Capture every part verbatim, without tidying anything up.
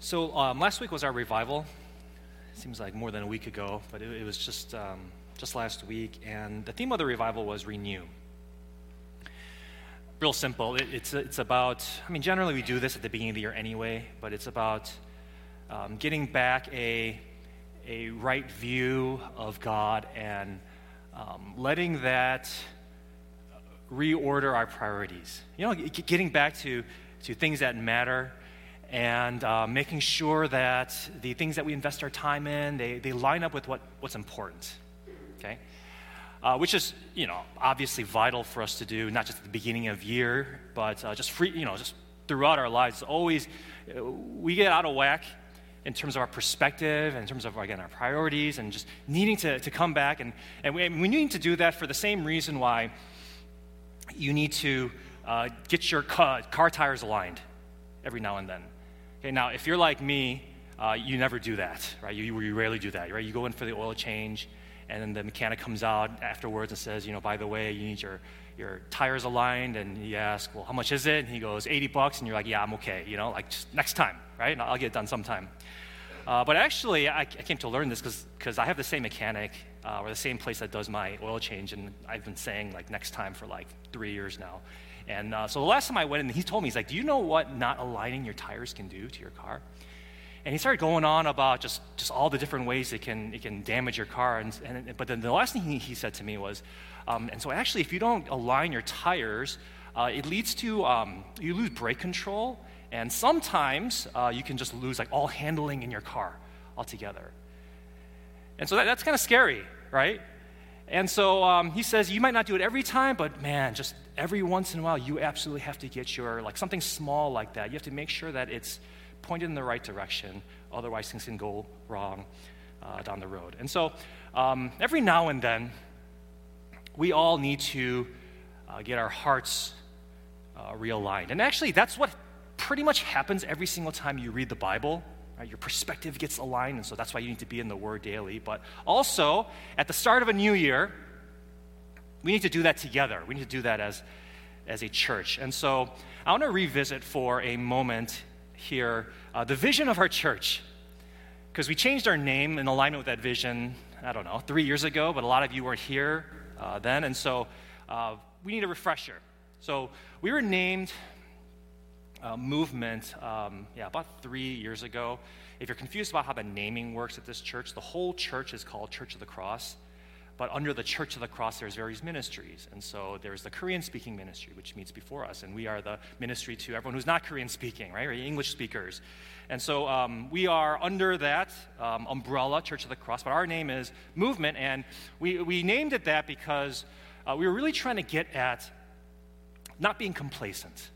So um, last week was our revival. Seems like more than a week ago, but it, it was just um, just last week. And the theme of the revival was renew. Real simple. It, it's it's about. I mean, generally we do this at the beginning of the year anyway, but it's about um, getting back a a right view of God and um, letting that reorder our priorities. You know, getting back to to things that matter. And uh, making sure that the things that we invest our time in, they, they line up with what, what's important, okay? Uh, which is, you know, obviously vital for us to do, not just at the beginning of year, but uh, just free, you know, just throughout our lives. Always, uh, we get out of whack in terms of our perspective, in terms of, again, our priorities, and just needing to, to come back. And, and we, we need to do that for the same reason why you need to uh, get your car, car tires aligned every now and then. Okay, now, if you're like me, uh, you never do that, right? You, you rarely do that, right? You go in for the oil change, and then the mechanic comes out afterwards and says, you know, by the way, you need your, your tires aligned, and you ask, well, how much is it? And he goes, eighty bucks, and you're like, yeah, I'm okay, you know, like, just next time, right? And I'll get it done sometime. Uh, but actually, I, I came to learn this because because I have the same mechanic, uh, or the same place that does my oil change, and I've been saying, like, next time for, like, three years now. And uh, so the last time I went in, he told me, he's like, do you know what not aligning your tires can do to your car? And he started going on about just, just all the different ways it can it can damage your car. And, and But then the last thing he, he said to me was, um, and so actually if you don't align your tires, uh, it leads to, um, you lose brake control, and sometimes uh, you can just lose like all handling in your car altogether. And so that, that's kind of scary, right? And so um, he says, you might not do it every time, but man, just every once in a while, you absolutely have to get your, like something small like that. You have to make sure that it's pointed in the right direction. Otherwise, things can go wrong uh, down the road. And so um, every now and then, we all need to uh, get our hearts uh, realigned. And actually, that's what pretty much happens every single time you read the Bible. Your perspective gets aligned, and so that's why you need to be in the Word daily. But also, at the start of a new year, we need to do that together. We need to do that as, as a church. And so I want to revisit for a moment here uh, the vision of our church, because we changed our name in alignment with that vision, I don't know, three years ago, but a lot of you weren't here uh, then, and so uh, we need a refresher. So we were named Uh, movement, um, yeah, about three years ago. If you're confused about how the naming works at this church, the whole church is called Church of the Cross, but under the Church of the Cross, there's various ministries. And so there's the Korean-speaking ministry, which meets before us, and we are the ministry to everyone who's not Korean-speaking, right, or English speakers. And so um, we are under that um, umbrella, Church of the Cross, but our name is Movement, and we, we named it that because uh, we were really trying to get at not being complacent,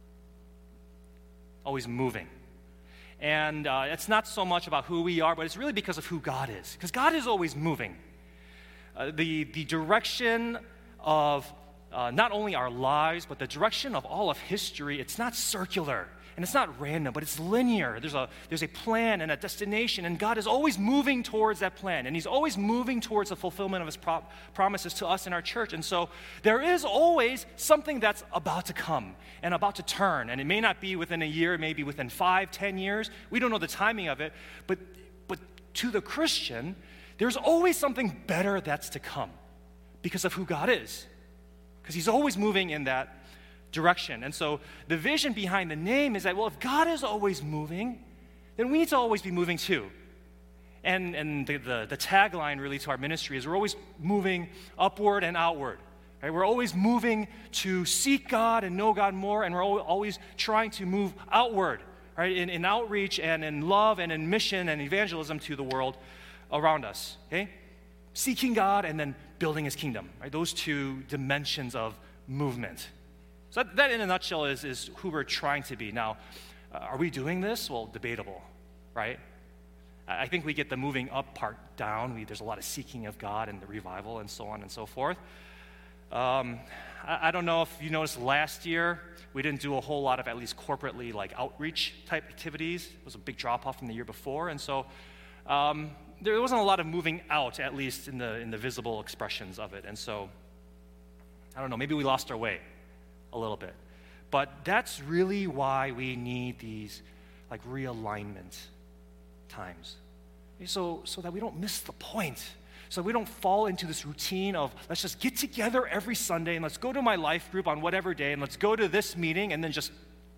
always moving. And uh, it's not so much about who we are, but it's really because of who God is. Because God is always moving. Uh, the, the direction of uh, not only our lives, but the direction of all of history, it's not circular, and it's not random, but it's linear. There's a, there's a plan and a destination, and God is always moving towards that plan, and He's always moving towards the fulfillment of His pro- promises to us in our church. And so there is always something that's about to come and about to turn, and it may not be within a year, maybe within five, ten years. We don't know the timing of it, but, but to the Christian, there's always something better that's to come because of who God is, because He's always moving in that direction. And so the vision behind the name is that, well, if God is always moving, then we need to always be moving too. And and the, the, the tagline really to our ministry is we're always moving upward and outward. Right? We're always moving to seek God and know God more, and we're always trying to move outward, right? In, in outreach and in love and in mission and evangelism to the world around us. Okay? Seeking God and then building His kingdom. Right? Those two dimensions of movement. So that, that in a nutshell is, is who we're trying to be. Now, uh, are we doing this? Well, debatable, right? I think we get the moving up part down. We, there's a lot of seeking of God and the revival and so on and so forth. Um, I, I don't know if you noticed last year, we didn't do a whole lot of at least corporately like outreach type activities. It was a big drop off from the year before. And so um, there wasn't a lot of moving out, at least in the in the visible expressions of it. And so, I don't know, maybe we lost our way a little bit. But that's really why we need these like realignment times. So, so that we don't miss the point. So we don't fall into this routine of let's just get together every Sunday and let's go to my life group on whatever day and let's go to this meeting and then just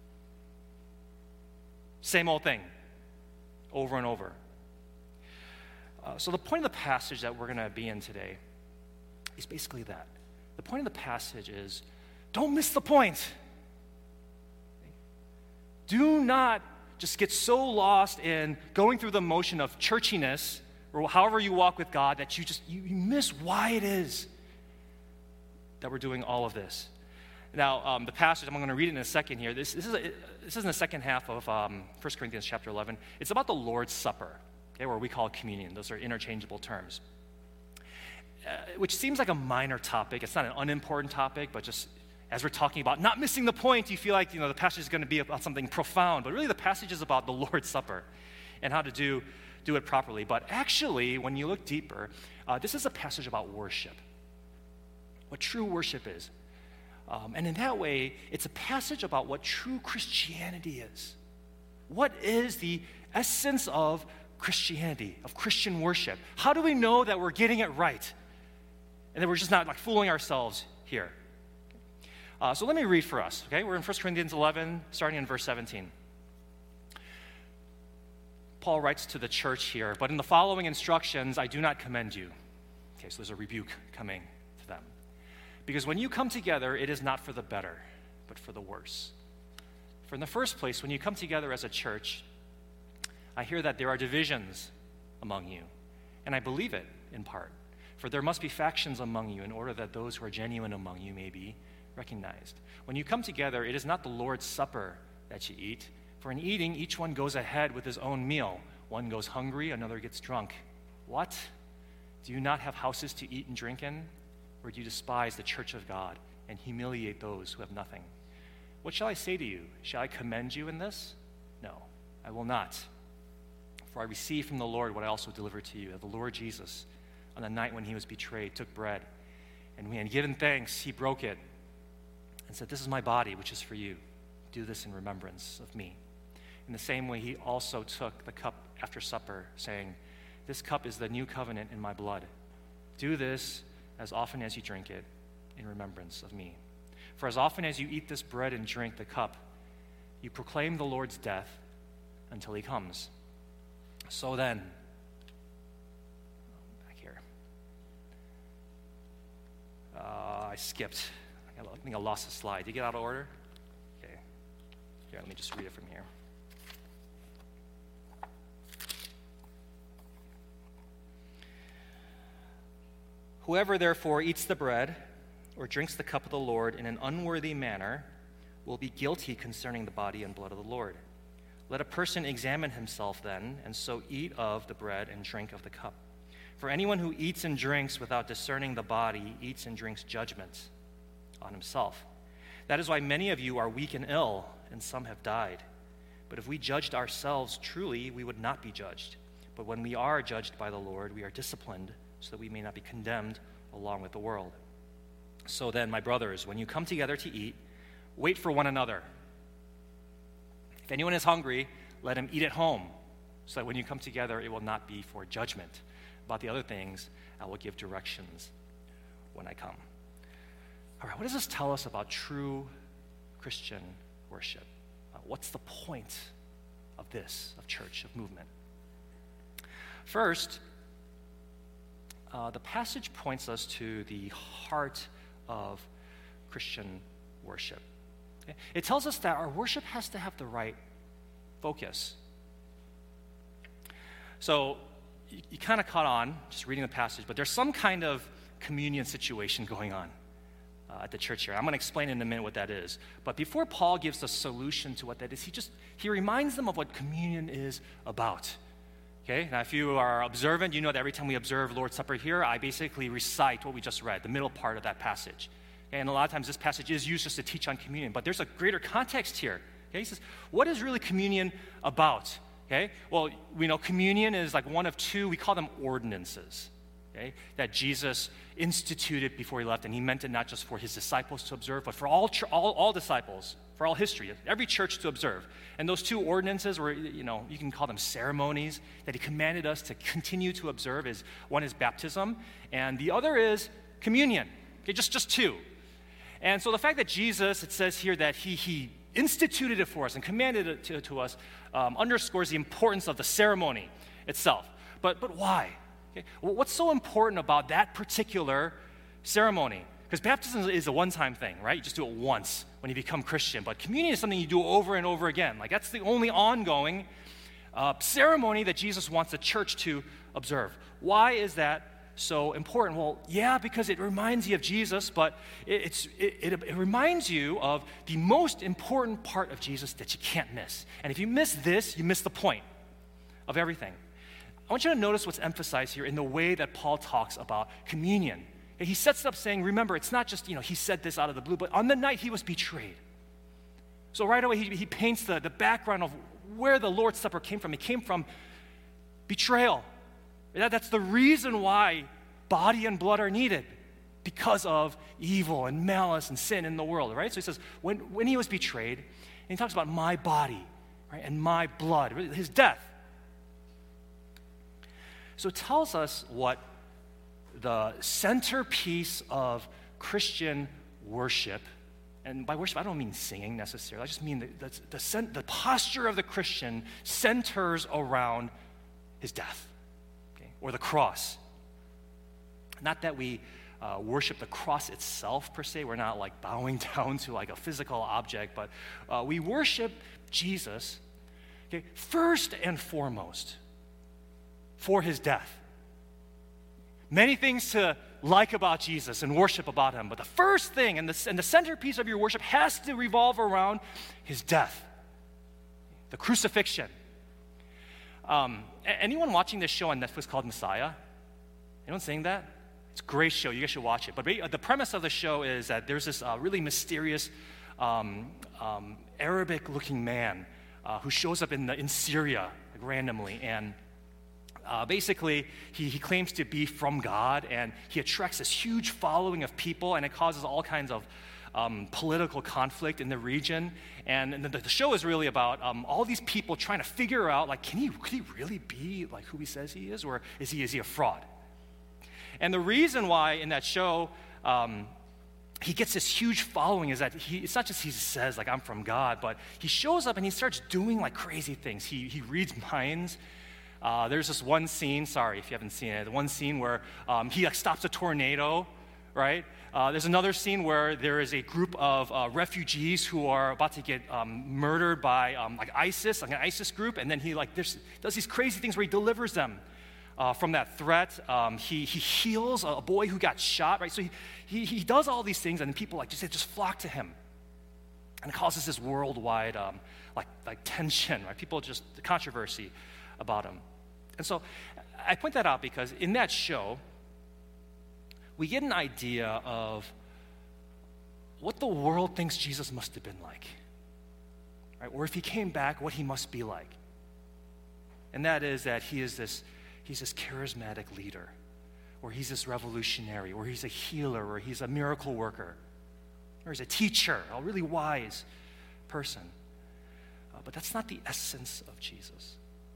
same old thing over and over. Uh, so the point of the passage that we're going to be in today is basically that. The point of the passage is don't miss the point. Do not just get so lost in going through the motion of churchiness or however you walk with God that you just you, you miss why it is that we're doing all of this. Now, um, the passage, I'm going to read it in a second here. This, this, is, a, this is in the second half of um, First Corinthians chapter eleven. It's about the Lord's Supper, okay, or we call it communion. Those are interchangeable terms, uh, which seems like a minor topic. It's not an unimportant topic, but just as we're talking about not missing the point, you feel like you know the passage is going to be about something profound. But really, the passage is about the Lord's Supper and how to do do it properly. But actually, when you look deeper, uh, this is a passage about worship, what true worship is. Um, and in that way, it's a passage about what true Christianity is. What is the essence of Christianity, of Christian worship? How do we know that we're getting it right and that we're just not like fooling ourselves here? Uh, so let me read for us, okay? We're in First Corinthians eleven, starting in verse seventeen. Paul writes to the church here, but in the following instructions, I do not commend you. Okay, so there's a rebuke coming to them. Because when you come together, it is not for the better, but for the worse. For in the first place, when you come together as a church, I hear that there are divisions among you, and I believe it in part. For there must be factions among you in order that those who are genuine among you may be recognized. When you come together, it is not the Lord's Supper that you eat. For in eating, each one goes ahead with his own meal. One goes hungry, another gets drunk. What? Do you not have houses to eat and drink in? Or do you despise the church of God and humiliate those who have nothing? What shall I say to you? Shall I commend you in this? No, I will not. For I received from the Lord what I also delivered to you, that the Lord Jesus, on the night when he was betrayed, took bread, and when he had given thanks, he broke it and said, "This is my body, which is for you. Do this in remembrance of me." In the same way, he also took the cup after supper, saying, "This cup is the new covenant in my blood. Do this as often as you drink it in remembrance of me. For as often as you eat this bread and drink the cup, you proclaim the Lord's death until he comes. So then," back here. Uh, I skipped. I think I lost a slide. Did you get out of order? Okay. Here, let me just read it from here. "Whoever therefore eats the bread or drinks the cup of the Lord in an unworthy manner will be guilty concerning the body and blood of the Lord. Let a person examine himself then, and so eat of the bread and drink of the cup. For anyone who eats and drinks without discerning the body eats and drinks judgment on himself. That is why many of you are weak and ill, and some have died. But if we judged ourselves truly, we would not be judged. But when we are judged by the Lord, we are disciplined, so that we may not be condemned along with the world. So then, my brothers, when you come together to eat, wait for one another. If anyone is hungry, let him eat at home, so that when you come together, it will not be for judgment. About the other things, I will give directions when I come." All right, what does this tell us about true Christian worship? Uh, what's the point of this, of church, of movement? First, Uh, the passage points us to the heart of Christian worship. Okay? It tells us that our worship has to have the right focus. So you, you kind of caught on just reading the passage, but there's some kind of communion situation going on uh, at the church here. I'm going to explain in a minute what that is. But before Paul gives the solution to what that is, he just he reminds them of what communion is about. Okay, now if you are observant, you know that every time we observe Lord's Supper here, I basically recite what we just read, the middle part of that passage. Okay, and a lot of times this passage is used just to teach on communion, but there's a greater context here. Okay, he says, what is really communion about? Okay, well, we know communion is like one of two, we call them ordinances. okay, that Jesus instituted before he left, and he meant it not just for his disciples to observe, but for all, all, all disciples, for all history, every church to observe. And those two ordinances, or you know, you can call them ceremonies, that he commanded us to continue to observe is one is baptism, and the other is communion. Okay, just, just two. And so the fact that Jesus, it says here that he, he instituted it for us and commanded it to, to us um, underscores the importance of the ceremony itself. But, but why? Okay. Well, what's so important about that particular ceremony? Because baptism is a one-time thing, right? You just do it once when you become Christian. But communion is something you do over and over again. Like that's the only ongoing uh, ceremony that Jesus wants the church to observe. Why is that so important? Well, yeah, because it reminds you of Jesus, but it, it's, it, it, it reminds you of the most important part of Jesus that you can't miss. And if you miss this, you miss the point of everything. I want you to notice what's emphasized here in the way that Paul talks about communion. He sets it up saying, remember, it's not just, you know, he said this out of the blue, but on the night he was betrayed. So right away, he, he paints the, the background of where the Lord's Supper came from. It came from betrayal. That, that's the reason why body and blood are needed, because of evil and malice and sin in the world, right? So he says, when, when he was betrayed, and he talks about my body, right, and my blood, his death. So it tells us what the centerpiece of Christian worship, and by worship I don't mean singing necessarily, I just mean the, the, the, the posture of the Christian centers around his death, okay, or the cross. Not that we uh, worship the cross itself per se, we're not like bowing down to like a physical object, but uh, we worship Jesus, okay, first and foremost for his death. Many things to like about Jesus and worship about him, but the first thing and the, and the centerpiece of your worship has to revolve around his death, the crucifixion. Um, anyone watching this show on Netflix called Messiah? Anyone seeing that? It's a great show. You guys should watch it. But the premise of the show is that there's this uh, really mysterious um, um, Arabic-looking man uh, who shows up in, the, in Syria like, randomly, and Uh, basically, he, he claims to be from God, and he attracts this huge following of people, and it causes all kinds of um, political conflict in the region. And, and the, the show is really about um, all these people trying to figure out, like, can he, could he really be like who he says he is, or is he is he a fraud? And the reason why in that show um, he gets this huge following is that he, it's not just he says, like, I'm from God, but he shows up and he starts doing like crazy things. He he reads minds. Uh, there's this one scene, sorry if you haven't seen it, the one scene where um, he like, stops a tornado, right? Uh, there's another scene where there is a group of uh, refugees who are about to get um, murdered by um, like ISIS, like an ISIS group, and then he like does these crazy things where he delivers them uh, from that threat. Um, he he heals a boy who got shot, right? So he, he, he does all these things, and people like just, they just flock to him. And it causes this worldwide um, like, like tension, right? People just, the controversy about him. And so I point that out because in that show, we get an idea of what the world thinks Jesus must have been like, right? Or if he came back, what he must be like. And that is that he is this, he's this charismatic leader, or he's this revolutionary, or he's a healer, or he's a miracle worker, or he's a teacher, a really wise person. Uh, but that's not the essence of Jesus.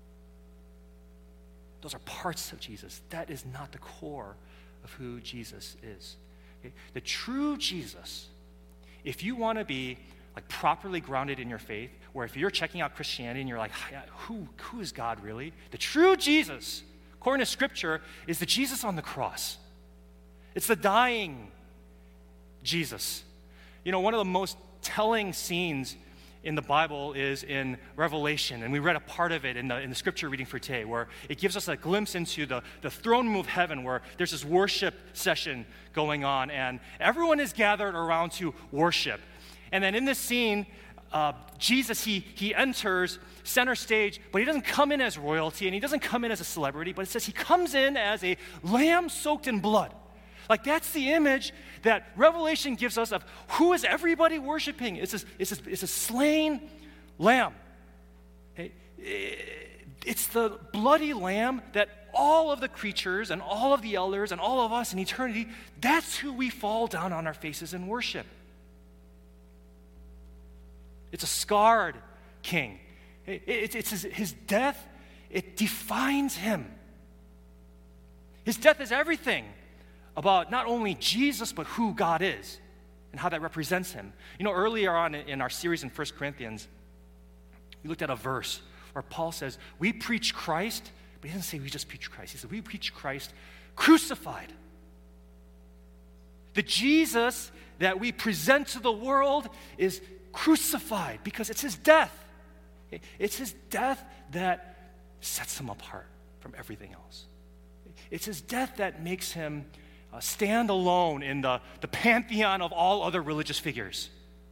Those are parts of Jesus. That is not the core of who Jesus is. Okay? The true Jesus, if you want to be like properly grounded in your faith, or if you're checking out Christianity and you're like, who, who is God really? The true Jesus, according to Scripture, is the Jesus on the cross. It's the dying Jesus. You know, one of the most telling scenes in the Bible is in Revelation, and we read a part of it in the, in the scripture reading for today, where it gives us a glimpse into the, the throne room of heaven, where there's this worship session going on, and everyone is gathered around to worship. And then in this scene, uh, Jesus, he, he enters center stage, but he doesn't come in as royalty, and he doesn't come in as a celebrity, but it says he comes in as a lamb soaked in blood. Like, that's the image that Revelation gives us of who is everybody worshiping. It's a, it's a, it's a slain lamb. It's the bloody lamb that all of the creatures and all of the elders and all of us in eternity, that's who we fall down on our faces and worship. It's a scarred king. It, it, it's his, his death, it defines him. His death is everything about not only Jesus, but who God is and how that represents him. You know, earlier on in our series in First Corinthians, we looked at a verse where Paul says, we preach Christ, but he doesn't say we just preach Christ. He said, we preach Christ crucified. The Jesus that we present to the world is crucified because it's his death. It's his death that sets him apart from everything else. It's his death that makes him uh, stand alone in the, the pantheon of all other religious figures.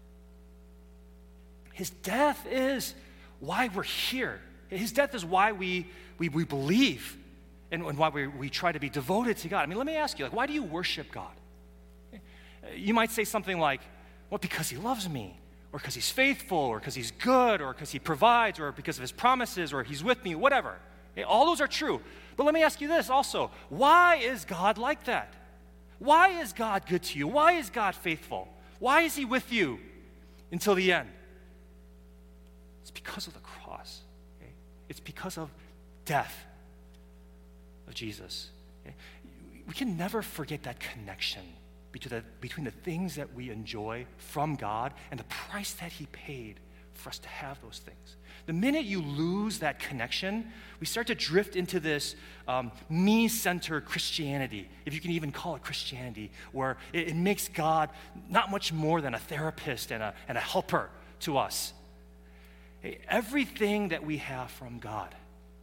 His death is why we're here. His death is why we, we, we believe and, and why we, we try to be devoted to God. I mean, let me ask you, like, why do you worship God? You might say something like, well, because he loves me, or because he's faithful, or because he's good, or because he provides, or because of his promises, or he's with me, whatever. All those are true. But let me ask you this also. Why is God like that? Why is God good to you? Why is God faithful? Why is he with you until the end? It's because of the cross. Okay? It's because of death of Jesus. Okay? We can never forget that connection between the, between the things that we enjoy from God and the price that he paid for us to have those things. The minute you lose that connection, we start to drift into this um, me-centered Christianity, if you can even call it Christianity, where it, it makes God not much more than a therapist and a, and a helper to us. Hey, everything that we have from God,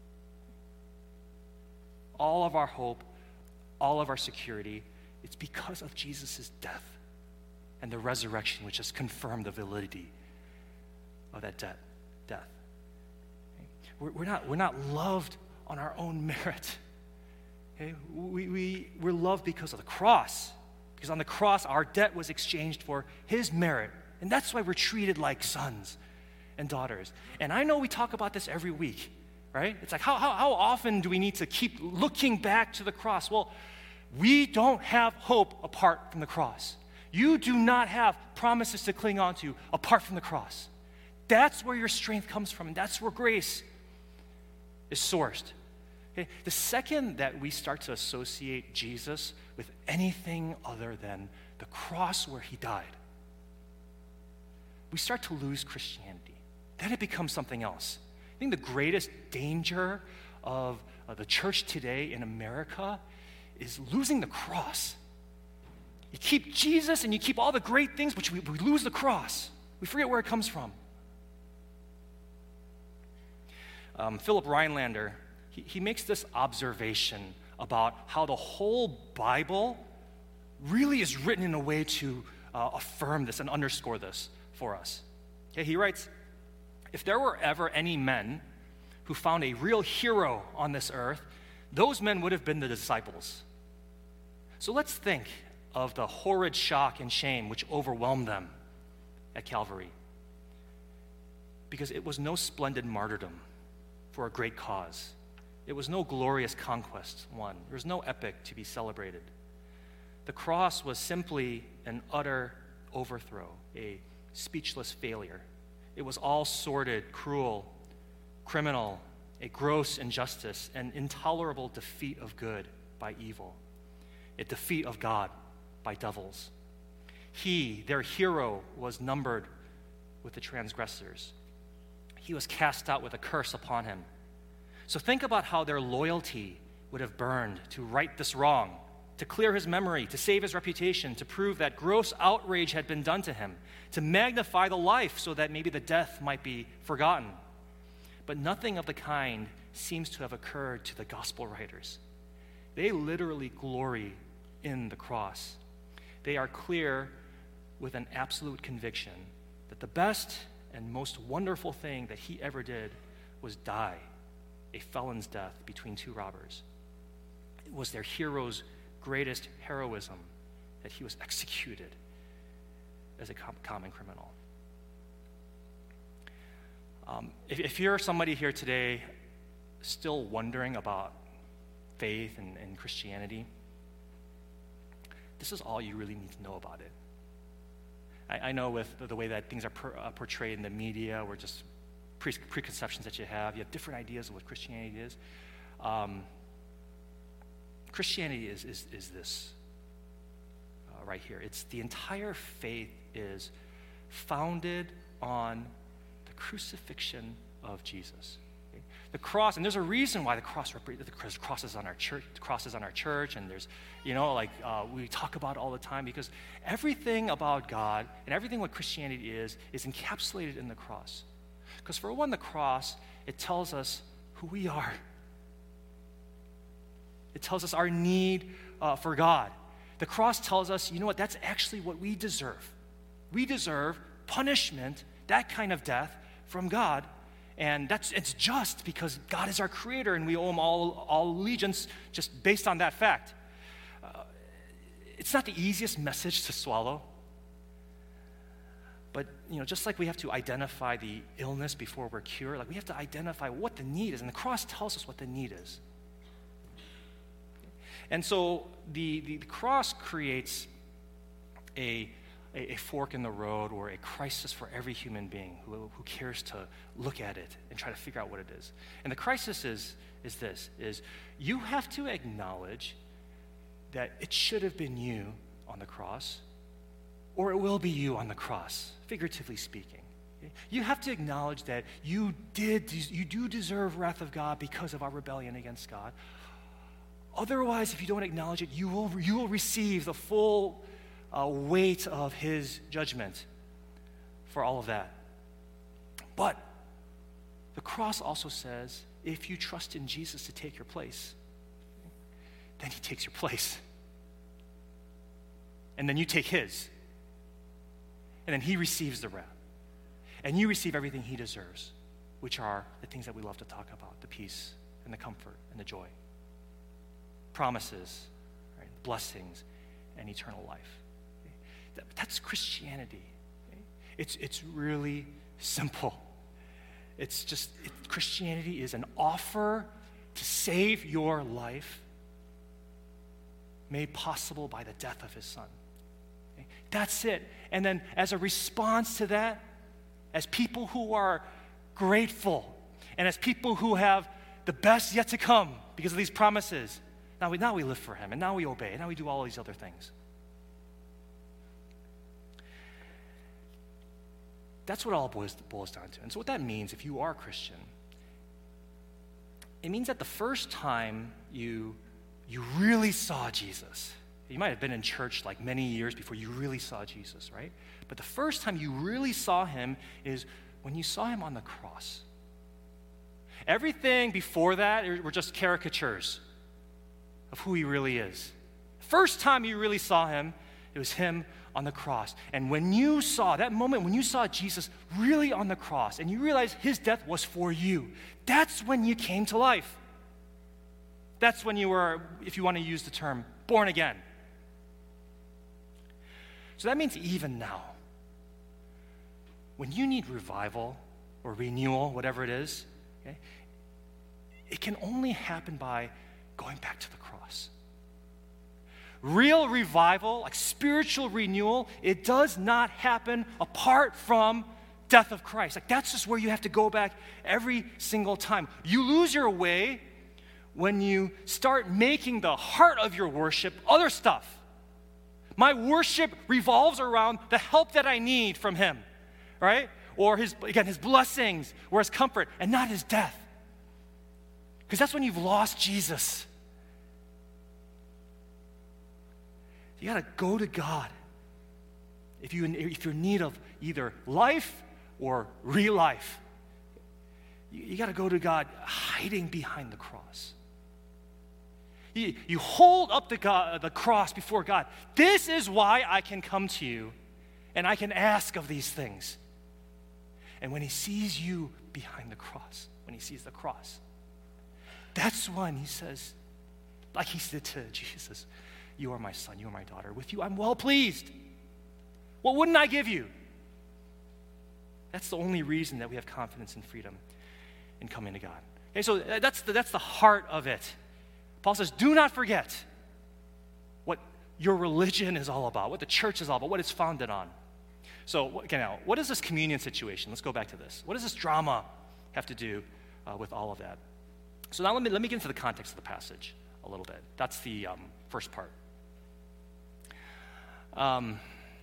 all of our hope, all of our security, it's because of Jesus' death and the resurrection, which has confirmed the validity of that death. death. We're, we're, not, we're not loved on our own merit. Okay? We, we, we're loved because of the cross. Because on the cross, our debt was exchanged for his merit. And that's why we're treated like sons and daughters. And I know we talk about this every week, right? It's like, how, how, how often do we need to keep looking back to the cross? Well, we don't have hope apart from the cross. You do not have promises to cling on to apart from the cross. That's where your strength comes from, and that's where grace is sourced. Okay? The second that we start to associate Jesus with anything other than the cross where he died, we start to lose Christianity. Then it becomes something else. I think the greatest danger of uh, the church today in America is losing the cross. You keep Jesus and you keep all the great things, but we, we lose the cross. We forget where it comes from. Um, Philip Rhinelander, he, he makes this observation about how the whole Bible really is written in a way to uh, affirm this and underscore this for us. Okay, he writes, if there were ever any men who found a real hero on this earth, those men would have been the disciples. So let's think of the horrid shock and shame which overwhelmed them at Calvary. Because it was no splendid martyrdom for a great cause. It was no glorious conquest won. There was no epic to be celebrated. The cross was simply an utter overthrow, a speechless failure. It was all sordid, cruel, criminal, a gross injustice, an intolerable defeat of good by evil, a defeat of God by devils. He, their hero, was numbered with the transgressors. He was cast out with a curse upon him. So think about how their loyalty would have burned to right this wrong, to clear his memory, to save his reputation, to prove that gross outrage had been done to him, to magnify the life so that maybe the death might be forgotten. But nothing of the kind seems to have occurred to the gospel writers. They literally glory in the cross. They are clear with an absolute conviction that the best and most wonderful thing that he ever did was die a felon's death between two robbers. It was their hero's greatest heroism that he was executed as a com- common criminal. Um, if, if you're somebody here today still wondering about faith and, and Christianity, this is all you really need to know about it. I, I know with the, the way that things are per, uh, portrayed in the media, or just pre- preconceptions that you have, you have different ideas of what Christianity is. Um, Christianity is, is, is this uh, right here. It's the entire faith is founded on the crucifixion of Jesus. Okay? The cross, and there's a reason why the cross, the cross is on our church, the cross is on our church, and there's, you know, like uh, we talk about it all the time, because everything about God and everything what Christianity is, is encapsulated in the cross. Because for one, the cross, it tells us who we are. It tells us our need uh, for God. The cross tells us, you know what, that's actually what we deserve. We deserve punishment, that kind of death from God. And that's it's just because God is our creator and we owe him all, all allegiance just based on that fact. Uh, it's not the easiest message to swallow. But, you know, just like we have to identify the illness before we're cured, like we have to identify what the need is. And the cross tells us what the need is. And so the, the, the cross creates a, a, a fork in the road, or a crisis for every human being who, who cares to look at it and try to figure out what it is. And the crisis is, is this, is you have to acknowledge that it should have been you on the cross, or it will be you on the cross, figuratively speaking. Okay? You have to acknowledge that you did, you do deserve wrath of God because of our rebellion against God. Otherwise, if you don't acknowledge it, you will, you will receive the full uh, weight of his judgment for all of that. But the cross also says, if you trust in Jesus to take your place, then he takes your place. And then you take his. And then he receives the wrath. And you receive everything he deserves, which are the things that we love to talk about, the peace and the comfort and the joy. Promises, right? Blessings, and eternal life. Okay? That, that's Christianity. Okay? It's, it's really simple. It's just, it, Christianity is an offer to save your life made possible by the death of his son. Okay? That's it. And then as a response to that, as people who are grateful, and as people who have the best yet to come because of these promises, Now we, now we live for him, and now we obey, and now we do all these other things. That's what it all boils, boils down to. And so what that means, if you are a Christian, it means that the first time you, you really saw Jesus, you might have been in church like many years before you really saw Jesus, right? But the first time you really saw him is when you saw him on the cross. Everything before that were just caricatures of who he really is. First time you really saw him, it was him on the cross. And when you saw, that moment when you saw Jesus really on the cross, and you realized his death was for you, that's when you came to life. That's when you were, if you want to use the term, born again. So that means even now, when you need revival or renewal, whatever it is, okay, it can only happen by going back to the cross. Real revival, like spiritual renewal, it does not happen apart from death of Christ. Like that's just where you have to go back every single time. You lose your way when you start making the heart of your worship other stuff. My worship revolves around the help that I need from him, right? Or his, again, his blessings or his comfort, and not his death. Because that's when you've lost Jesus. You got to go to God. If, you, if you're in need of either life or real life, you, you got to go to God hiding behind the cross. You, you hold up the, God, the cross before God. This is why I can come to you and I can ask of these things. And when he sees you behind the cross, when he sees the cross, that's when he says, like he said to Jesus, you are my son, you are my daughter. With you, I'm well pleased. What wouldn't I give you? That's the only reason that we have confidence and freedom in coming to God. Okay, so that's the, that's the heart of it. Paul says, do not forget what your religion is all about, what the church is all about, what it's founded on. So, okay, now, what is this communion situation? Let's go back to this. What does this drama have to do uh, with all of that? So now let me, let me get into the context of the passage a little bit. That's the um, first part. Um,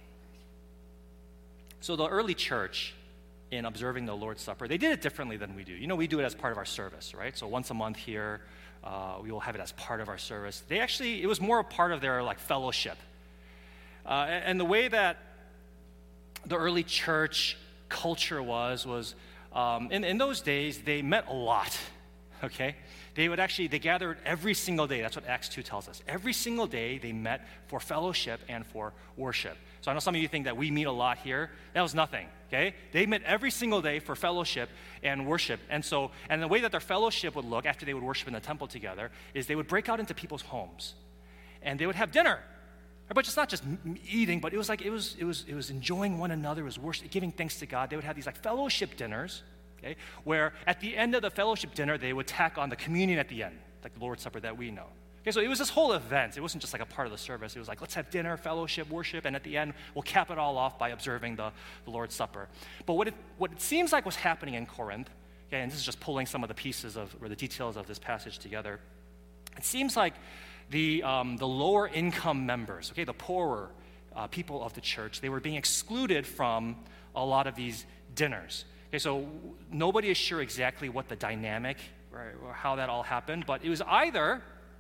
so the early church, in observing the Lord's Supper, they did it differently than we do. You know, we do it as part of our service, right? So once a month here, uh, we will have it as part of our service. They actually, it was more a part of their, like, fellowship. Uh, and, and the way that the early church culture was, was um, in, in those days, they met a lot, okay? They would actually, they gathered every single day. That's what Acts two tells us. Every single day, they met for fellowship and for worship. So I know some of you think that we meet a lot here. That was nothing, okay? They met every single day for fellowship and worship. And so, and the way that their fellowship would look after they would worship in the temple together is they would break out into people's homes, and they would have dinner. But it's not just eating, but it was like it was it was it was enjoying one another, it was worship, giving thanks to God. They would have these like fellowship dinners, okay, where at the end of the fellowship dinner they would tack on the communion at the end, like the Lord's Supper that we know. Okay, so it was this whole event. It wasn't just like a part of the service. It was like, let's have dinner, fellowship, worship, and at the end we'll cap it all off by observing the, the Lord's Supper. But what it what it seems like was happening in Corinth, okay, and this is just pulling some of the pieces of or the details of this passage together. It seems like the um, the lower income members, okay, the poorer uh, people of the church, they were being excluded from a lot of these dinners. Okay, so nobody is sure exactly what the dynamic or, or how that all happened, but it was either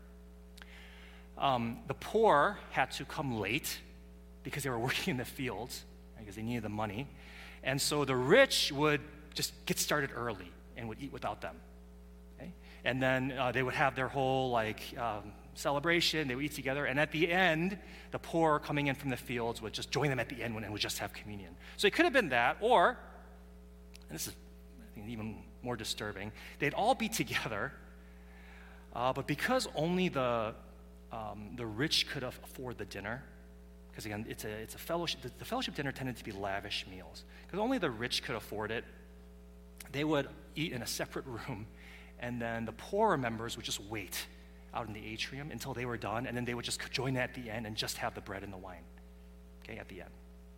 um, the poor had to come late because they were working in the fields, right, because they needed the money, and so the rich would just get started early and would eat without them. Okay? And then uh, they would have their whole like um, celebration, they would eat together, and at the end, the poor coming in from the fields would just join them at the end and would just have communion. So it could have been that, or, and this is I think even more disturbing, they'd all be together, uh, but because only the um, the rich could afford the dinner, because again, it's a it's a fellowship. The, the fellowship dinner tended to be lavish meals, because only the rich could afford it. They would eat in a separate room, and then the poorer members would just wait out in the atrium until they were done, and then they would just join at the end and just have the bread and the wine, okay, at the end.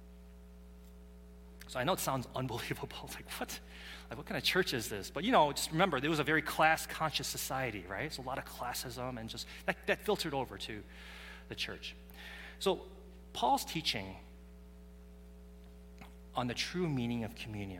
So I know it sounds unbelievable. Like, what? Like, what kind of church is this? But, you know, just remember, there was a very class-conscious society, right? So a lot of classism, and just that, that filtered over to the church. So Paul's teaching on the true meaning of communion,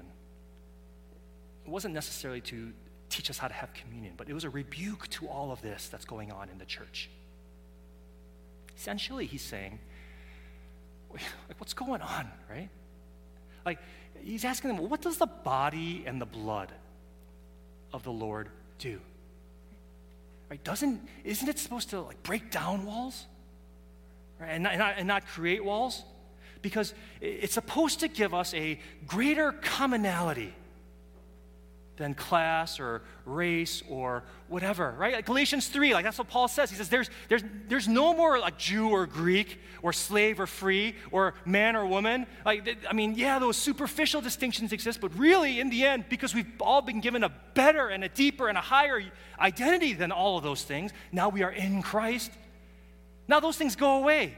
it wasn't necessarily to teach us how to have communion, but it was a rebuke to all of this that's going on in the church. Essentially, he's saying, like, what's going on, right? Like, he's asking them, well, what does the body and the blood of the Lord do? Right? Doesn't, isn't it supposed to, like, break down walls? Right? And, not, and, not, and not create walls? Because it's supposed to give us a greater commonality than class or race or whatever, right? Like Galatians three, like that's what Paul says. He says there's there's there's no more like Jew or Greek or slave or free or man or woman. Like, I mean, yeah, those superficial distinctions exist, but really in the end, because we've all been given a better and a deeper and a higher identity than all of those things, now we are in Christ. Now those things go away.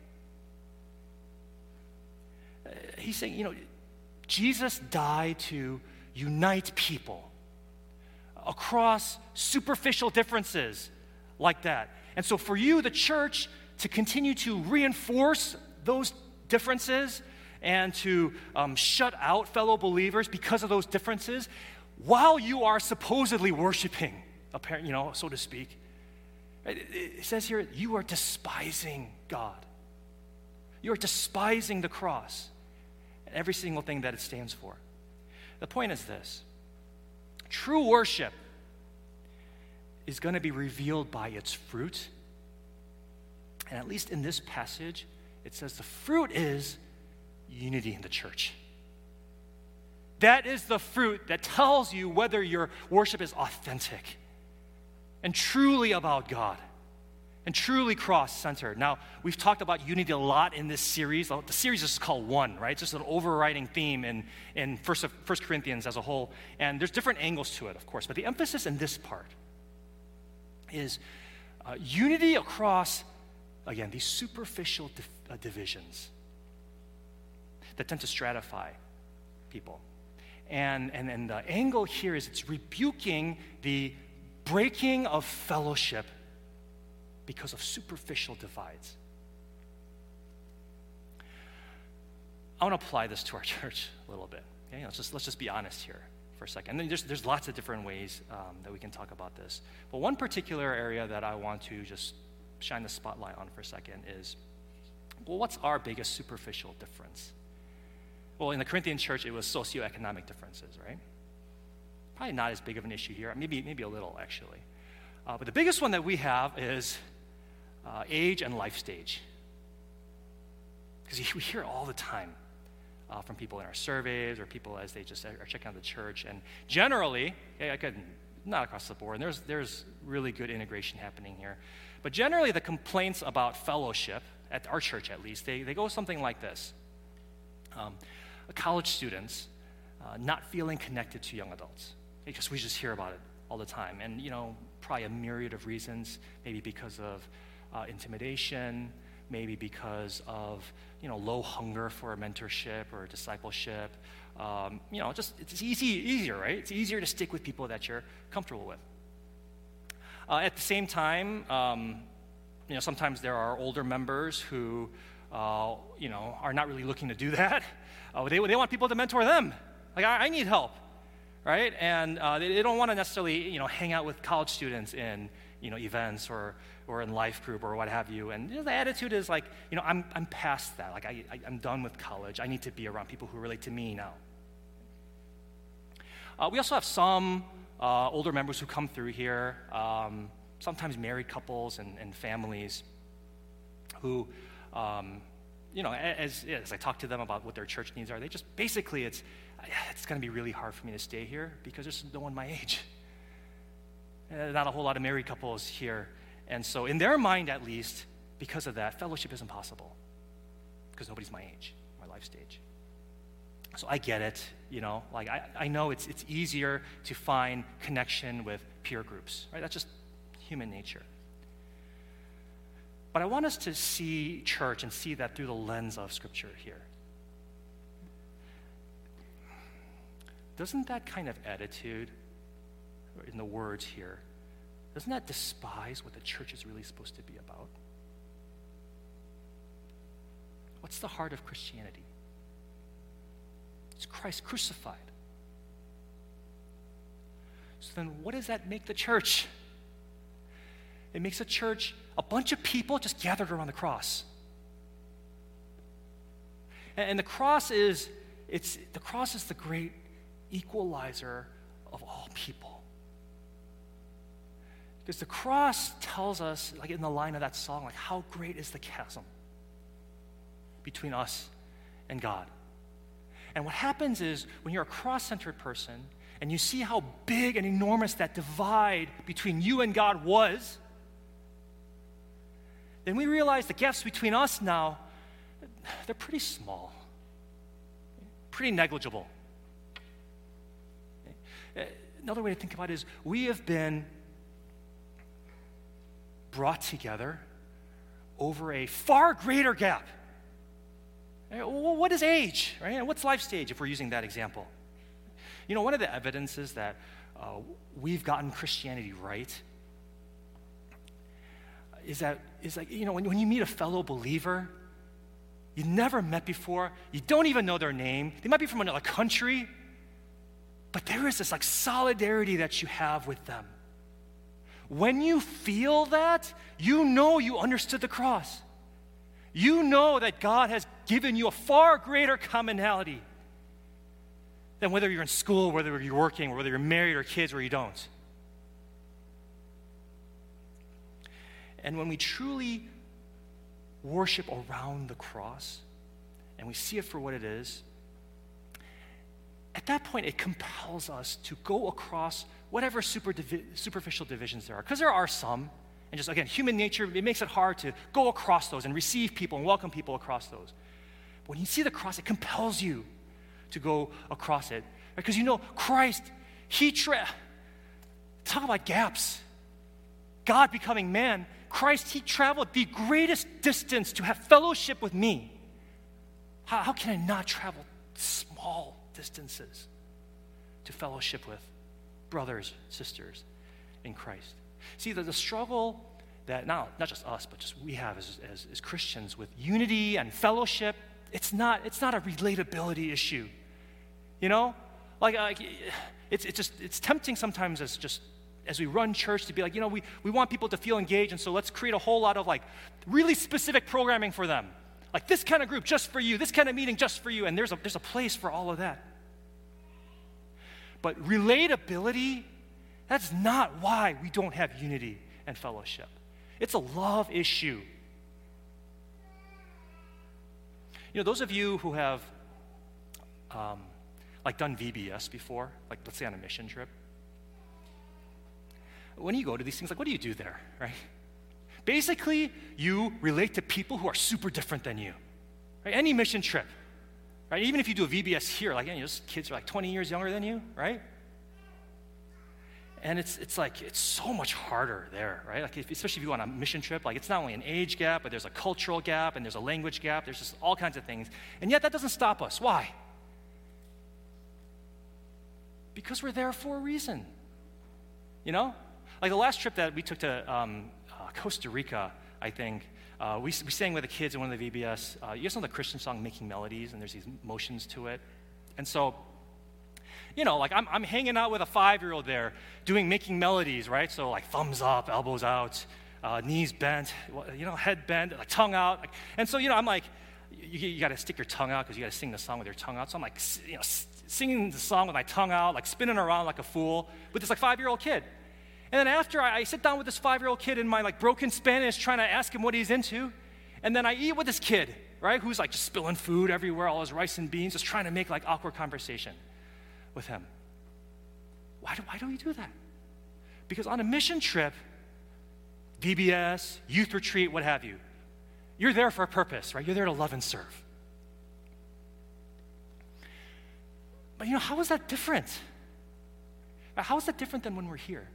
Uh, he's saying, you know, Jesus died to unite people across superficial differences like that. And so for you, the church, to continue to reinforce those differences and to um, shut out fellow believers because of those differences while you are supposedly worshiping, apparently, you know, so to speak, it, it says here, you are despising God. You are despising the cross and every single thing that it stands for. The point is this: true worship is going to be revealed by its fruit. And at least in this passage, it says the fruit is unity in the church. That is the fruit that tells you whether your worship is authentic and truly about God and truly cross-centered. Now, we've talked about unity a lot in this series. The series is called One, right? It's just an overriding theme in, in First, First Corinthians as a whole. And there's different angles to it, of course. But the emphasis in this part is Uh, unity across, again, these superficial div- uh, divisions that tend to stratify people. And, and, and the angle here is it's rebuking the breaking of fellowship because of superficial divides. I want to apply this to our church a little bit. Okay? Let's just, let's just be honest here for a second. And there's, there's lots of different ways um, that we can talk about this. But one particular area that I want to just shine the spotlight on for a second is, well, what's our biggest superficial difference? Well, in the Corinthian church, it was socioeconomic differences, right? Probably not as big of an issue here. Maybe, maybe a little, actually. Uh, but the biggest one that we have is uh, age and life stage. Because we hear it all the time uh, from people in our surveys or people as they just are checking out the church. And generally, yeah, I could, not across the board, and there's, there's really good integration happening here. But generally, the complaints about fellowship, at our church at least, they, they go something like this. Um, college students uh, not feeling connected to young adults. Because we just hear about it all the time. And, you know, probably a myriad of reasons, maybe because of uh, intimidation, maybe because of, you know, low hunger for a mentorship or discipleship. Um, you know, just it's easy, easier, right? It's easier to stick with people that you're comfortable with. Uh, at the same time, um, you know, sometimes there are older members who, uh, you know, are not really looking to do that. Uh, they, they want people to mentor them. Like, I, I need help, right? And uh, they, they don't want to necessarily, you know, hang out with college students in, you know, events or or in life group or what have you. And you know, the attitude is like, you know, I'm I'm past that. Like, I, I, I'm done with college. I need to be around people who relate to me now. Uh, we also have some uh, older members who come through here, um, sometimes married couples and, and families who, um, you know, as, as I talk to them about what their church needs are, they just, basically it's, it's going to be really hard for me to stay here because there's no one my age. Uh, not a whole lot of married couples here. And so in their mind, at least, because of that, fellowship isn't possible because nobody's my age, my life stage. So I get it, you know, like I, I know it's it's easier to find connection with peer groups, right? That's just human nature. But I want us to see church and see that through the lens of Scripture here. Doesn't that kind of attitude in the words here, doesn't that despise what the church is really supposed to be about? What's the heart of Christianity? It's Christ crucified. So then what does that make the church? It makes a church a bunch of people just gathered around the cross. And, and the cross is, it's the cross is the great equalizer of all people. Because the cross tells us, like in the line of that song, like how great is the chasm between us and God. And what happens is when you're a cross-centered person and you see how big and enormous that divide between you and God was, then we realize the gaps between us now, they're pretty small, pretty negligible. Another way to think about it is we have been brought together over a far greater gap. What is age, right? And what's life stage if we're using that example? You know, one of the evidences that uh, we've gotten Christianity right is that, is like, you know, when, when you meet a fellow believer you never met before, you don't even know their name, they might be from another country, but there is this like solidarity that you have with them. When you feel that, you know you understood the cross. You know that God has given you a far greater commonality than whether you're in school, whether you're working, or whether you're married or kids or you don't. And when we truly worship around the cross and we see it for what it is, at that point it compels us to go across whatever super divi- superficial divisions there are, because there are some. And just, again, human nature, it makes it hard to go across those and receive people and welcome people across those. But when you see the cross, it compels you to go across it. Because you know, Christ, He, tra- talk about gaps. God becoming man, Christ, he traveled the greatest distance to have fellowship with me. How, how can I not travel small distances to fellowship with brothers, sisters in Christ? See, the, the struggle that not, not just us, but just we have as, as, as Christians with unity and fellowship, it's not, it's not a relatability issue. You know? Like, like it's, it's just, it's tempting sometimes as just, as we run church to be like, you know, we, we want people to feel engaged, and so let's create a whole lot of like really specific programming for them. Like this kind of group just for you, this kind of meeting just for you, and there's a, there's a place for all of that. But relatability, that's not why we don't have unity and fellowship. It's a love issue. You know, those of you who have um, like done V B S before, like let's say on a mission trip, when you go to these things, like what do you do there, right? Basically, you relate to people who are super different than you. Right? Any mission trip, right? Even if you do a V B S here, like you know, those kids are like twenty years younger than you, right? And it's it's like it's so much harder there, right? Like if, especially if you go on a mission trip, like it's not only an age gap, but there's a cultural gap and there's a language gap. There's just all kinds of things, and yet that doesn't stop us. Why? Because we're there for a reason. You know, like the last trip that we took to um, uh, Costa Rica, I think uh, we we sang with the kids in one of the V B S. Uh, you guys know the Christian song "Making Melodies," and there's these motions to it, and so. You know, like I'm, I'm hanging out with a five-year-old there doing making melodies, right? So like thumbs up, elbows out, uh, knees bent, you know, head bent, like tongue out. Like, and so, you know, I'm like, you, you got to stick your tongue out because you got to sing the song with your tongue out. So I'm like, you know, singing the song with my tongue out, like spinning around like a fool with this like five-year-old kid. And then after I, I sit down with this five-year-old kid in my like broken Spanish trying to ask him what he's into. And then I eat with this kid, right, who's like just spilling food everywhere, all his rice and beans, just trying to make like awkward conversation with him. Why do, why do we do that? Because on a mission trip, V B S, youth retreat, what have you, you're there for a purpose, right? You're there to love and serve. But you know, how is that different? How is that different than when we're here?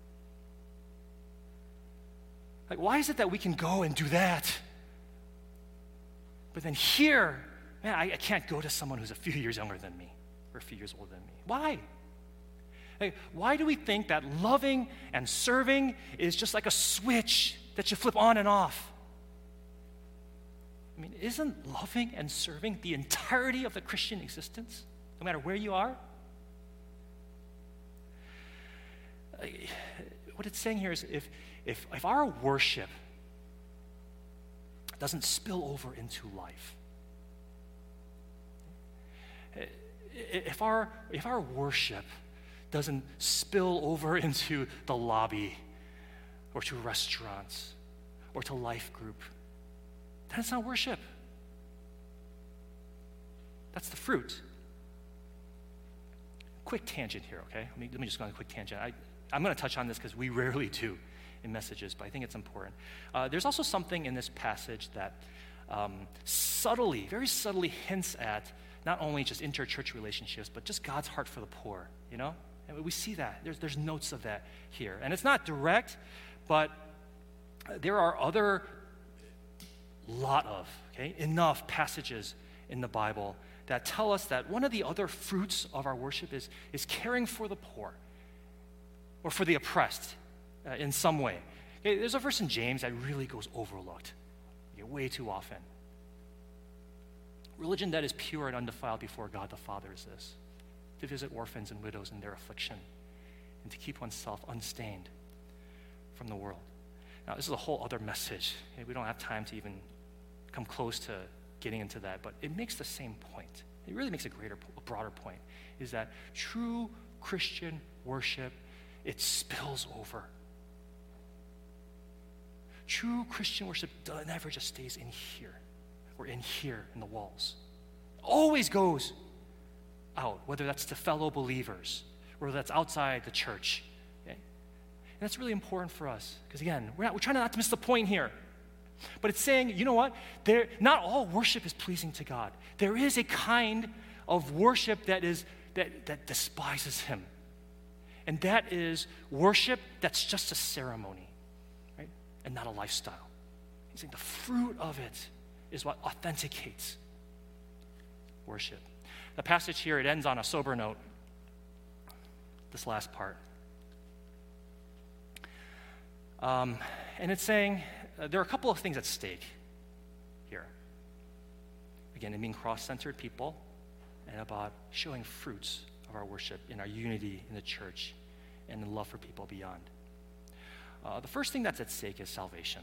Like, why is it that we can go and do that? But then here, man, I, I can't go to someone who's a few years younger than me. Or a few years older than me. Why? Hey, why do we think that loving and serving is just like a switch that you flip on and off? I mean, isn't loving and serving the entirety of the Christian existence, no matter where you are? What it's saying here is if, if, if our worship doesn't spill over into life, If our, if our worship doesn't spill over into the lobby or to restaurants or to life group, then it's not worship. That's the fruit. Quick tangent here, okay? Let me, let me just go on a quick tangent. I, I'm going to touch on this because we rarely do in messages, but I think it's important. Uh, there's also something in this passage that um, subtly, very subtly hints at not only just inter-church relationships, but just God's heart for the poor, you know? And we see that. There's, there's notes of that here. And it's not direct, but there are other lot of, okay, enough passages in the Bible that tell us that one of the other fruits of our worship is, is caring for the poor or for the oppressed uh, in some way. Okay, there's a verse in James that really goes overlooked okay, way too often. Religion that is pure and undefiled before God the Father is this: to visit orphans and widows in their affliction and to keep oneself unstained from the world. Now, this is a whole other message. We don't have time to even come close to getting into that, but it makes the same point. It really makes a greater, a broader point, is that true Christian worship, it spills over. True Christian worship never just stays in here or in here in the walls. It always goes out, whether that's to fellow believers or that's outside the church. Okay? And that's really important for us because, again, we're, not, we're trying not to miss the point here. But it's saying, you know what? There, not all worship is pleasing to God. There is a kind of worship that is that, that despises Him. And that is worship that's just a ceremony. Right? and not a lifestyle. He's saying the fruit of it is what authenticates worship. The passage here, it ends on a sober note, this last part. Um, and it's saying uh, there are a couple of things at stake here. Again, in being cross-centered people and about showing fruits of our worship in our unity in the church and in love for people beyond. Uh, the first thing that's at stake is salvation.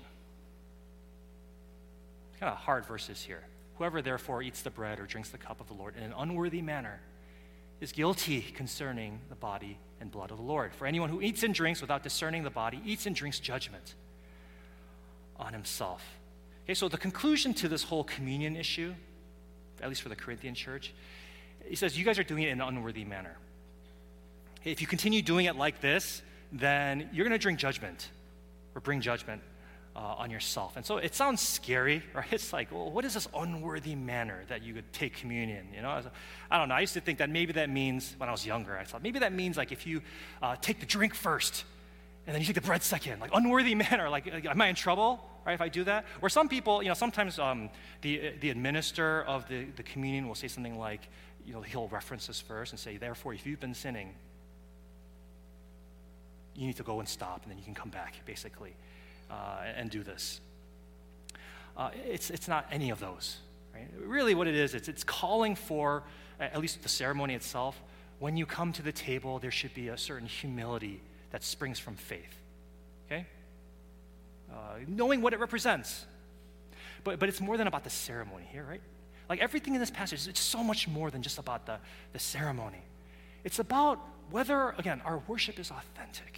It's kind of hard verses here. Whoever therefore eats the bread or drinks the cup of the Lord in an unworthy manner is guilty concerning the body and blood of the Lord. For anyone who eats and drinks without discerning the body eats and drinks judgment on himself. Okay, so the conclusion to this whole communion issue, at least for the Corinthian church, he says, you guys are doing it in an unworthy manner. If you continue doing it like this, then you're going to drink judgment or bring judgment uh, on yourself. And so it sounds scary, right? It's like, well, what is this unworthy manner that you would take communion? You know, I don't know. I used to think that maybe that means, when I was younger, I thought maybe that means like if you uh, take the drink first and then you take the bread second, like unworthy manner, like, like am I in trouble, right, if I do that? Or some people, you know, sometimes um, the the administrator of the, the communion will say something like, you know, he'll reference this verse and say, therefore, if you've been sinning, you need to go and stop, and then you can come back, basically, uh, and do this. Uh, it's it's not any of those, right? Really what it is, it's, it's calling for, at least the ceremony itself, when you come to the table, there should be a certain humility that springs from faith, okay? Uh, knowing what it represents. But but it's more than about the ceremony here, right? Like everything in this passage, it's so much more than just about the, the ceremony. It's about whether, again, our worship is authentic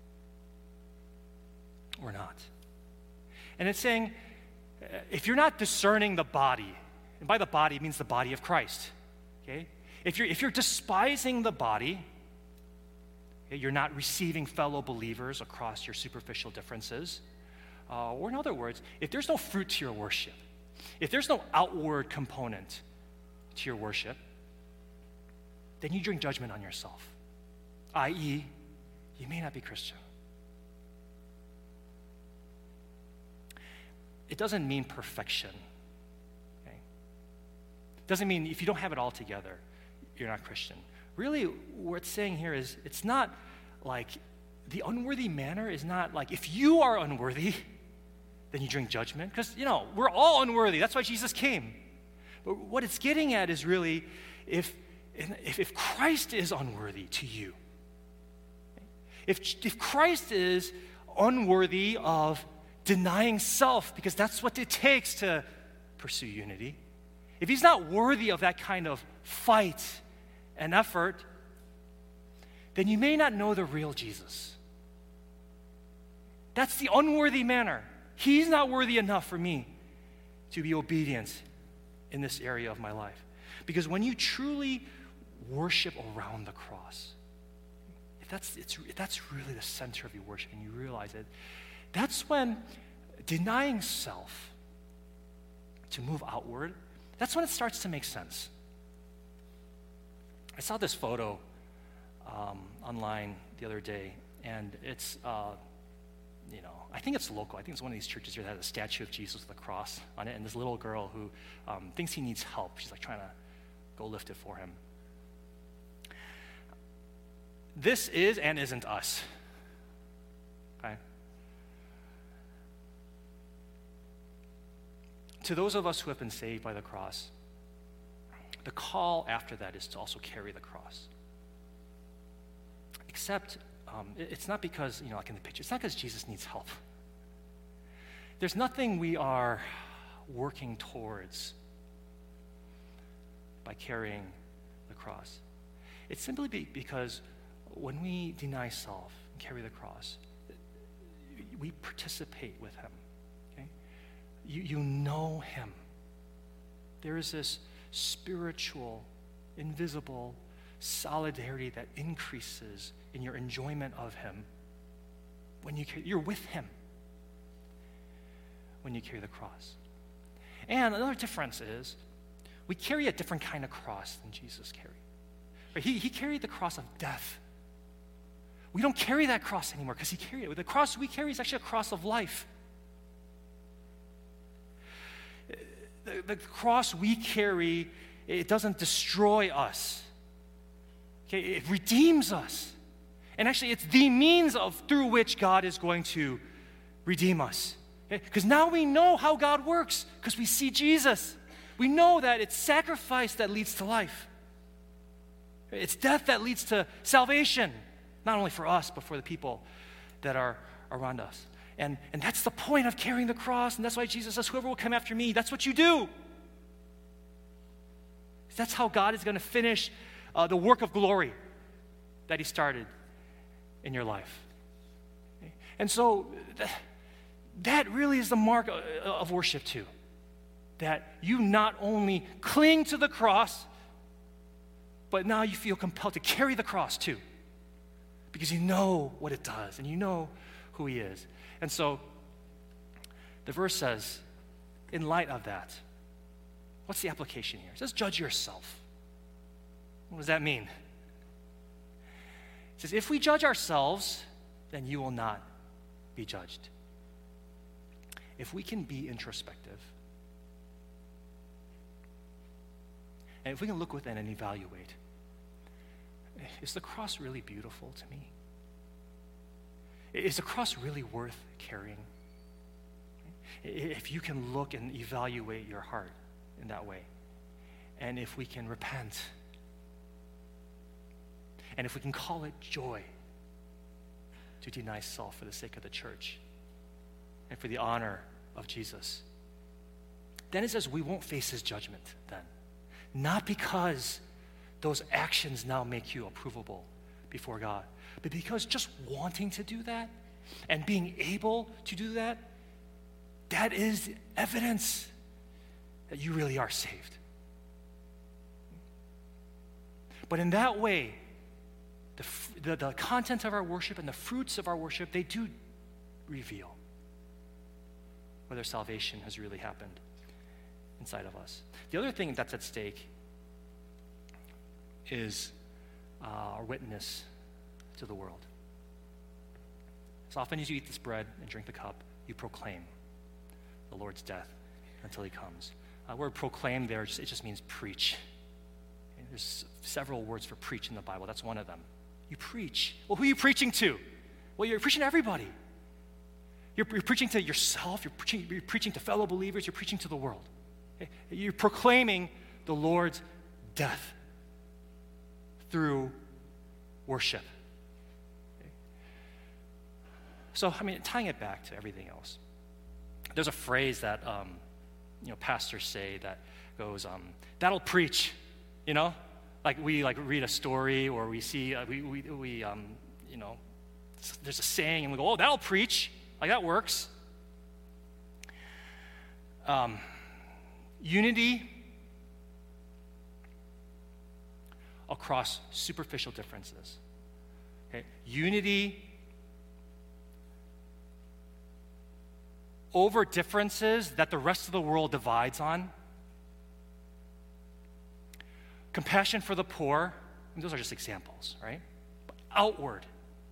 or not. And it's saying, if you're not discerning the body, and by the body, it means the body of Christ, okay? If you're, if you're despising the body, okay, you're not receiving fellow believers across your superficial differences, uh, or in other words, if there's no fruit to your worship, if there's no outward component to your worship, then you drink judgment on yourself, that is, you may not be Christian. It doesn't mean perfection. Okay? It doesn't mean if you don't have it all together, you're not Christian. Really, what it's saying here is it's not like the unworthy manner is not like if you are unworthy, then you drink judgment. Because, you know, we're all unworthy. That's why Jesus came. But what it's getting at is really if if, if Christ is unworthy to you, if, if Christ is unworthy of denying self, because that's what it takes to pursue unity, if he's not worthy of that kind of fight and effort, then you may not know the real Jesus. That's the unworthy manner. He's not worthy enough for me to be obedient in this area of my life. Because when you truly worship around the cross, if that's, it's, if that's really the center of your worship and you realize it, that's when denying self to move outward, that's when it starts to make sense. I saw this photo um, online the other day, and it's, uh, you know, I think it's local. I think it's one of these churches here that has a statue of Jesus with a cross on it, and this little girl who um, thinks he needs help. She's like trying to go lift it for him. This is and isn't us, okay? To those of us who have been saved by the cross, the call after that is to also carry the cross. Except um, it's not because, you know, like in the picture, it's not because Jesus needs help. There's nothing we are working towards by carrying the cross. It's simply be because when we deny self and carry the cross, we participate with him. Okay? You, you know him. There is this spiritual, invisible solidarity that increases in your enjoyment of him when you you're with him when you carry the cross. And another difference is we carry a different kind of cross than Jesus carried. Right? He, he carried the cross of death. We don't carry that cross anymore because he carried it. The cross we carry is actually a cross of life. the, the cross we carry, it doesn't destroy us. Okay, it redeems us. And actually, it's the means of through which God is going to redeem us. Because now we know how God works, because we see Jesus. We know that it's sacrifice that leads to life. It's death that leads to salvation, not only for us, but for the people that are around us. And, and that's the point of carrying the cross, and that's why Jesus says, whoever will come after me, that's what you do. That's how God is going to finish uh, the work of glory that he started in your life. And so th- that really is the mark of, of worship too. That you not only cling to the cross, but now you feel compelled to carry the cross too. Because you know what it does, and you know who he is. And so the verse says, in light of that, what's the application here? It says, judge yourself. What does that mean? It says, if we judge ourselves, then you will not be judged. If we can be introspective, and if we can look within and evaluate, is the cross really beautiful to me? Is the cross really worth carrying? If you can look and evaluate your heart in that way, and if we can repent, and if we can call it joy to deny self for the sake of the church and for the honor of Jesus, then it says we won't face his judgment then. Not because those actions now make you approvable before God, but because just wanting to do that and being able to do that, that is evidence that you really are saved. But in that way, the, the, the content of our worship and the fruits of our worship, they do reveal whether salvation has really happened inside of us. The other thing that's at stake is uh, our witness to the world. As often as you eat this bread and drink the cup, you proclaim the Lord's death until he comes. The uh, word proclaim there, it just means preach. And there's several words for preach in the Bible. That's one of them. You preach. Well, who are you preaching to? Well, you're preaching to everybody. You're, you're preaching to yourself. You're preaching, you're preaching to fellow believers. You're preaching to the world. Okay? You're proclaiming the Lord's death through worship. Okay? So, I mean, tying it back to everything else, there's a phrase that um, you know pastors say that goes, um, "That'll preach," you know, like we like read a story or we see uh, we we, we um, you know, there's a saying and we go, "Oh, that'll preach," like that works. Um, unity across superficial differences. Okay, unity over differences that the rest of the world divides on. Compassion for the poor. I mean, those are just examples, right? But outward.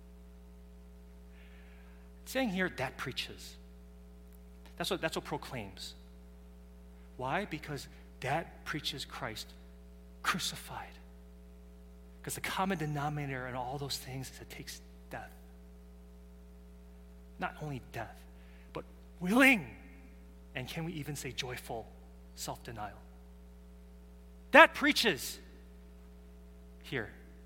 It's saying here that preaches. That's what, that's what proclaims. Why? Because that preaches Christ crucified. Because the common denominator in all those things is it takes death. Not only death, but willing, and can we even say joyful self-denial. That preaches here.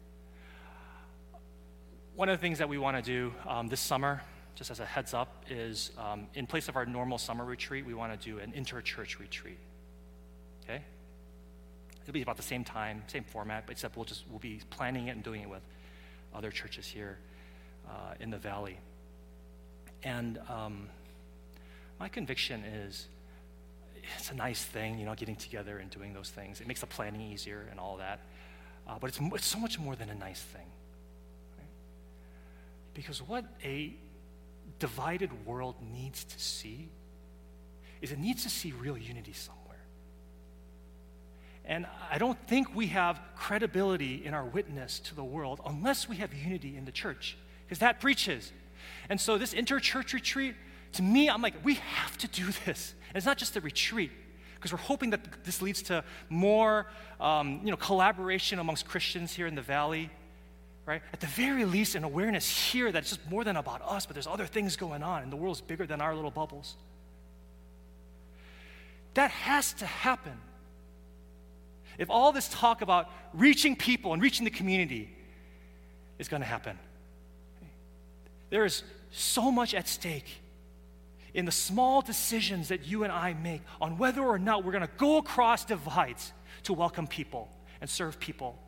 One of the things that we want to do um, this summer, just as a heads up, is um, in place of our normal summer retreat, we want to do an inter-church retreat. Okay? It'll be about the same time, same format, but except we'll just we'll be planning it and doing it with other churches here uh, in the valley. And um, my conviction is it's a nice thing, you know, getting together and doing those things. It makes the planning easier and all that. Uh, but it's, it's so much more than a nice thing. Right? Because what a divided world needs to see is it needs to see real unity somewhere. And I don't think we have credibility in our witness to the world unless we have unity in the church, because that preaches. And so this inter-church retreat, to me, I'm like, we have to do this. And it's not just a retreat, because we're hoping that this leads to more um, you know, collaboration amongst Christians here in the Valley, right? At the very least, an awareness here that it's just more than about us, but there's other things going on, and the world's bigger than our little bubbles. That has to happen. If all this talk about reaching people and reaching the community is going to happen, there is so much at stake in the small decisions that you and I make on whether or not we're going to go across divides to welcome people and serve people.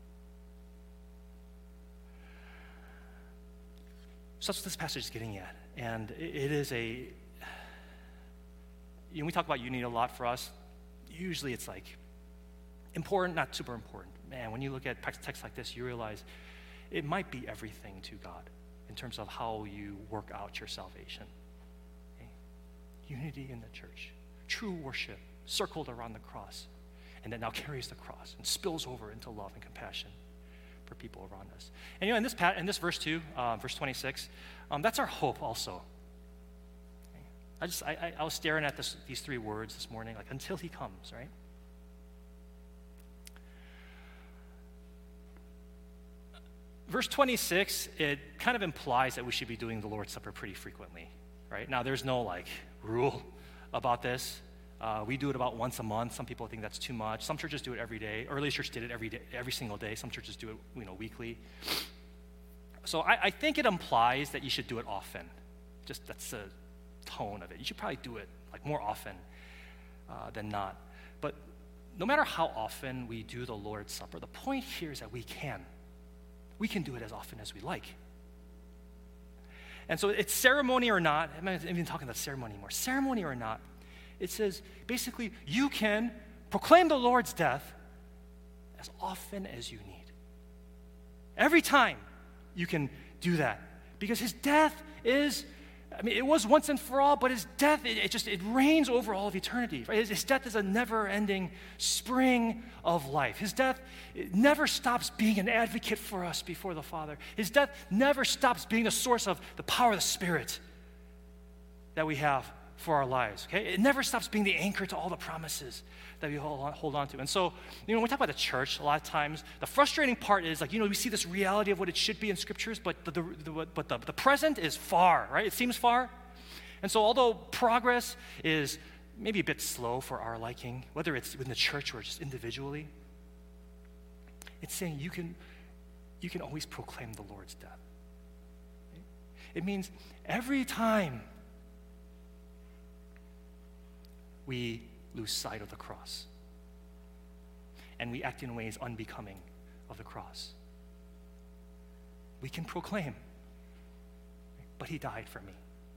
So that's what this passage is getting at. And it is a, you know, we talk about unity a lot for us. Usually it's like important, not super important. Man, when you look at texts like this, you realize it might be everything to God in terms of how you work out your salvation. Okay? Unity in the church, true worship circled around the cross, and that now carries the cross and spills over into love and compassion for people around us. And you know, in this pat, in this verse two, uh, verse twenty-six, um, that's our hope also. Okay? I just I, I, I was staring at this, these three words this morning, like until he comes, right? Verse twenty-six, it kind of implies that we should be doing the Lord's Supper pretty frequently, right? Now, there's no like rule about this. Uh, we do it about once a month. Some people think that's too much. Some churches do it every day. Early church did it every day, every single day. Some churches do it, you know, weekly. So I, I think it implies that you should do it often. Just that's the tone of it. You should probably do it like more often uh, than not. But no matter how often we do the Lord's Supper, the point here is that we can. We can do it as often as we like. And so it's ceremony or not. I'm not even talking about ceremony anymore. Ceremony or not, it says basically you can proclaim the Lord's death as often as you need. Every time you can do that because his death is, I mean, it was once and for all, but his death, it, it just, it reigns over all of eternity. Right? His, his death is a never-ending spring of life. His death it never stops being an advocate for us before the Father. His death never stops being the source of the power of the Spirit that we have for our lives, okay? It never stops being the anchor to all the promises that we hold on, hold on to. And so, you know, when we talk about the church, a lot of times, the frustrating part is, like, you know, we see this reality of what it should be in scriptures, but the, the, the, but the, the present is far, right? It seems far. And so although progress is maybe a bit slow for our liking, whether it's within the church or just individually, it's saying you can, you can always proclaim the Lord's death. Okay? It means every time we lose sight of the cross and we act in ways unbecoming of the cross, we can proclaim, but he died for me.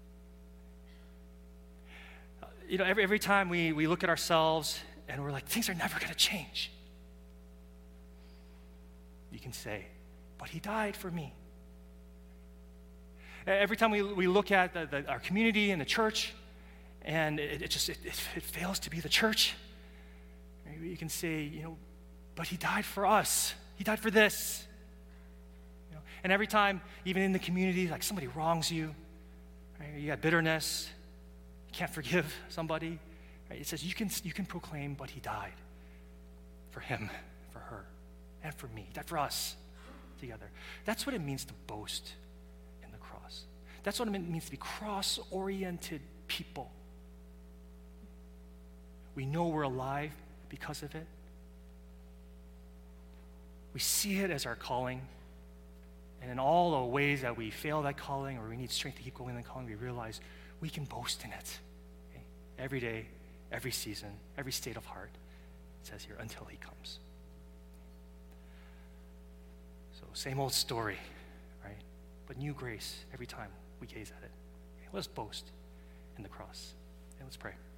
Uh, you know, every, every time we, we look at ourselves and we're like, things are never going to change, you can say, but he died for me. Every time we, we look at the, the, our community and the church, and it, it just, it, it, it fails to be the church, maybe you can say, you know, but he died for us. He died for this. You know, and every time, even in the community, like somebody wrongs you, right, you got bitterness, you can't forgive somebody, right, it says you can, you can proclaim, but he died for him, for her, and for me. He died for us together. That's what it means to boast in the cross. That's what it means to be cross-oriented people. We know we're alive because of it. We see it as our calling. And in all the ways that we fail that calling or we need strength to keep going in that calling, we realize we can boast in it. Okay? Every day, every season, every state of heart, it says here, until he comes. So same old story, right? But new grace every time we gaze at it. Okay? Let's boast in the cross. Okay, let's pray.